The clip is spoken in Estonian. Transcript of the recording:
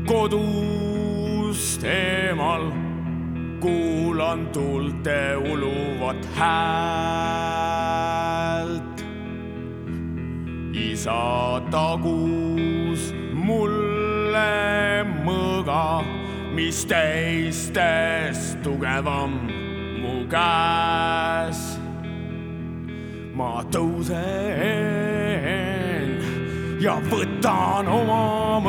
kodust eemal kuulan tuulte uluvat häält. Isa tagus mulle mõga, mis teistest tugevam mu käes. Ma tõusen ja võtan oma